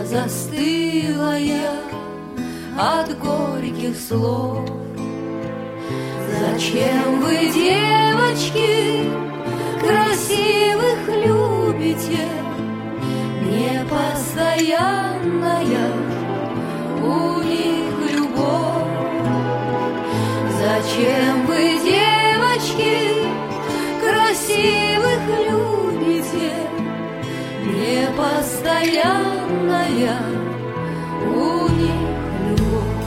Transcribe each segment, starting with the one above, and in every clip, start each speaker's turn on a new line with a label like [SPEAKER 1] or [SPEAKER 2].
[SPEAKER 1] застыла я от горьких слов. Зачем вы, девочки, красивых любите? Непостоянная у них любовь. Зачем вы, девочки, красивых любите? Непостоянная у них любовь.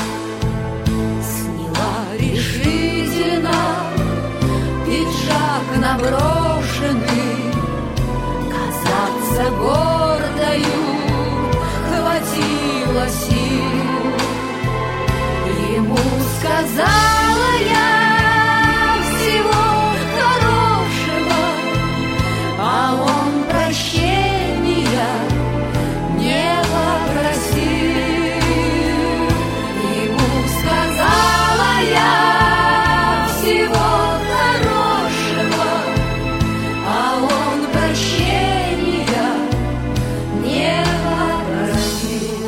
[SPEAKER 1] Сняла решительно пиджак наброшенный, казаться гордою хватило сил. Ему сказала я всего хорошего, а он прощения не попросил. Ему сказала я всего хорошего, а он прощения не попросил.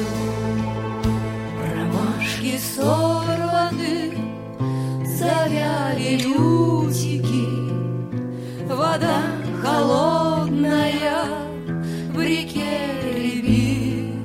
[SPEAKER 1] Ромашки сорваны, завяли лютики, вода холодная в реке рябит.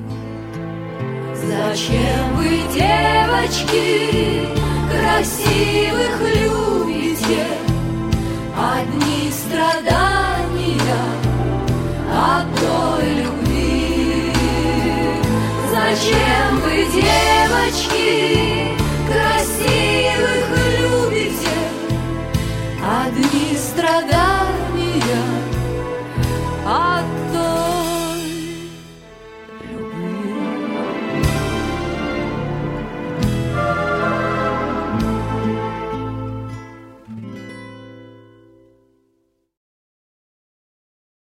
[SPEAKER 1] Зачем вы, девочки, красивых любите? Одни страдания от той любви. Зачем вы, девочки, красивых